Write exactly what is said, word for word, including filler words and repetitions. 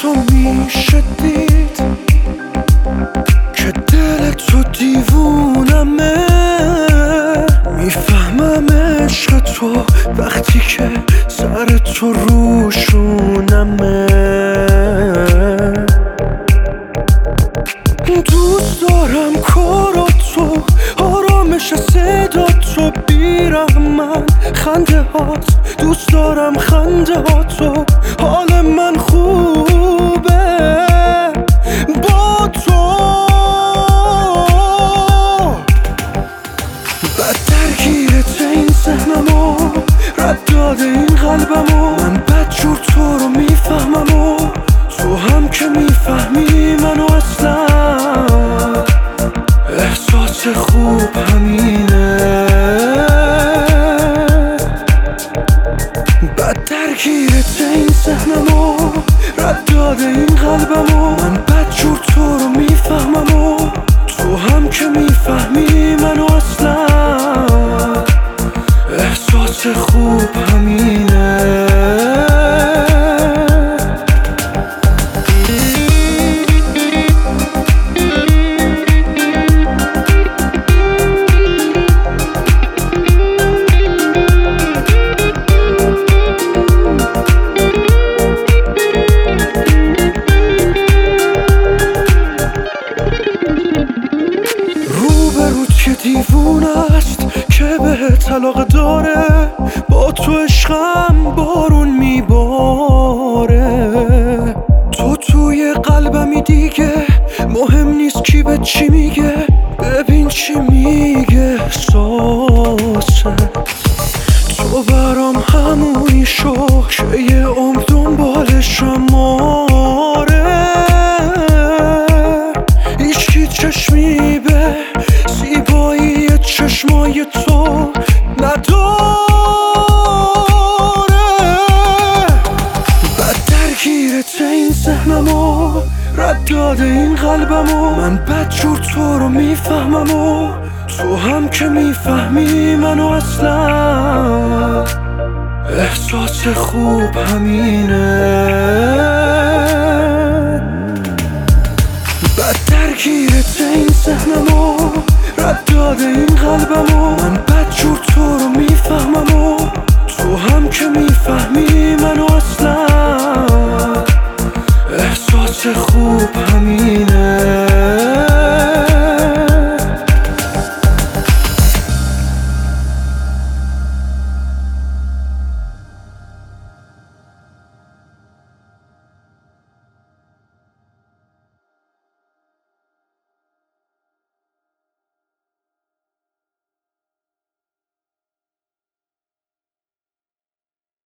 تو میشه دید که دل تو دیوونمه. میفهمم عشق تو وقتی که سر تو روشونمه. دوست دارم کاراتو، آرامش صدا تو، بیرحمن خنده هات. دوست دارم خنده هاتو، حال من خوبه با تو. بد درگیرت این ذهنمو، رد داده این قلبمو. من بدجور تو رو میفهمم و تو هم که میفهمی منو. اصلا احساس خوب همینه. بد درگیرت این ذهنمو، رد داده این قلبمو. من بدجور تو رو میفهمم و تو هم که میفهمی منو. اصلا احساس خوب همینه. که دیوونه است که بهت علاقه داره، با تو عشقم بارون میباره. تو توی قلبمی دیگه، مهم نیست کی به چی میگه. ببین چی میگه احساست. تو برام همونی شو که یه عمر دنبالشم. آره هیچکی چشمی به زیبایی چشمای تو نداره. بد درگیرت این ذهنمو، رد داده این قلبمو. من بدجور تو رو میفهمم و تو هم که میفهمی منو. اصلا احساس خوب همینه. بد درگیرت این ذهنمو، رد داده این قلبمو. من بدجور تو رو میفهمم و تو هم که میفهمی منو. اصلا احساس خوب همینه.